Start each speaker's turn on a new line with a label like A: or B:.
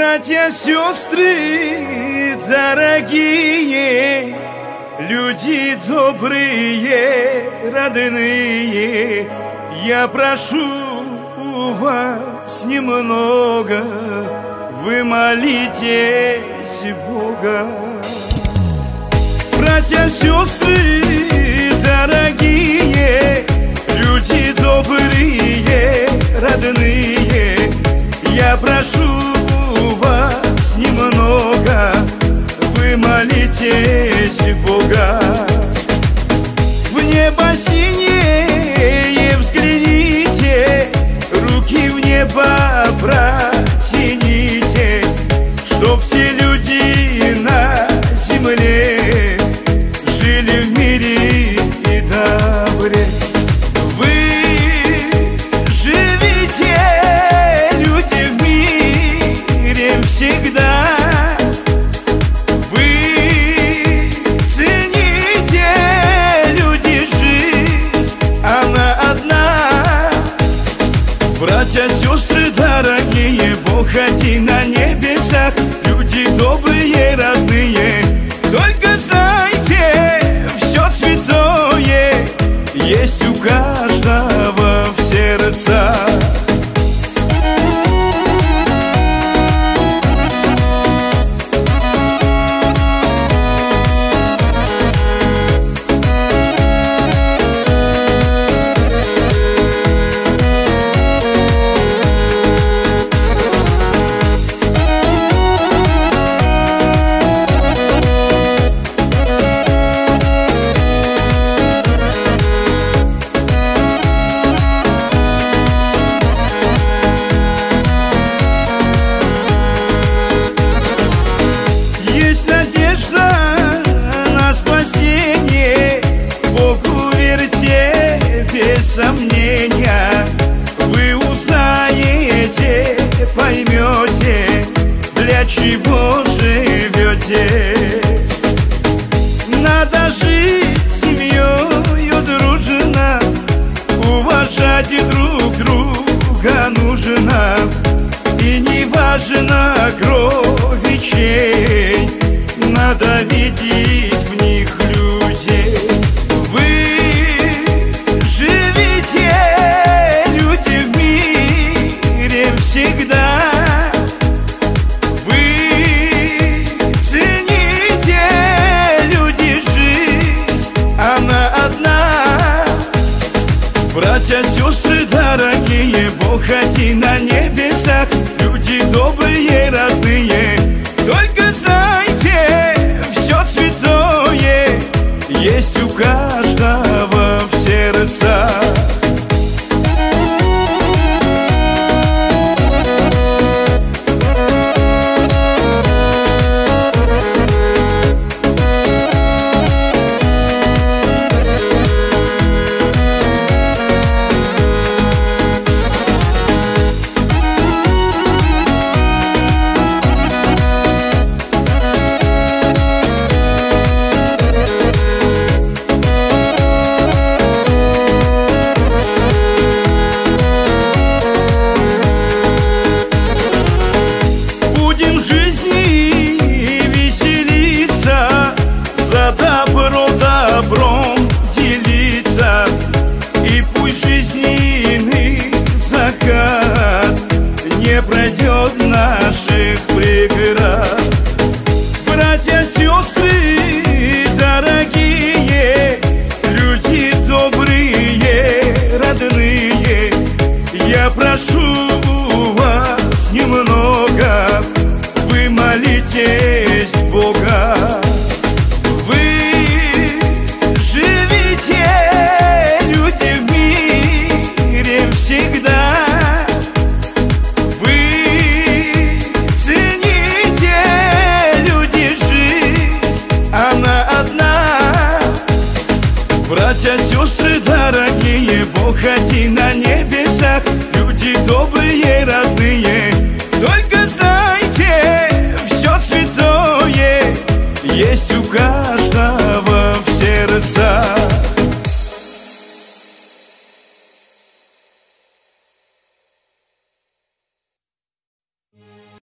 A: Братья, сестры, дорогие, люди добрые, родные, я прошу у вас немного, вы молитесь Бога. Братья, сестры, дорогие, люди добрые, родные, я прошу у вас немного, вы молитесь Бога. В небо синее взгляните, руки в небо протяните, чтоб все люди на земле жили в мире и добре. Вы живите, люди, в мире всегда. Вы цените, люди, жизнь, она одна. Братья, сестры, дорогие, Бог один на небесах, люди добрые, родные, только знайте, все святое есть у каждого в сердцах. Сомнения, вы узнаете, поймете, для чего живете. Надо жить семьёю дружно, уважать друг друга нужно, и не важно кровь и чей, надо видеть в них людей. Всегда вы цените, люди, жизнь, она одна. Братья, сестры, дорогие, Бог один на небесах, люди добрые, родные, только знайте, все святое есть у каждого в сердцах. Добром делиться, и пусть жизненный закат не пройдет наших преград. Братья, сестры, дорогие, люди добрые, родные, я прошу вас немного, вы молитесь Бога. Всегда вы цените, люди, жизнь, она одна. Братья, сестры, дорогие, Бог один на небесах, люди добрые, родные, только знайте, все святое есть у каждого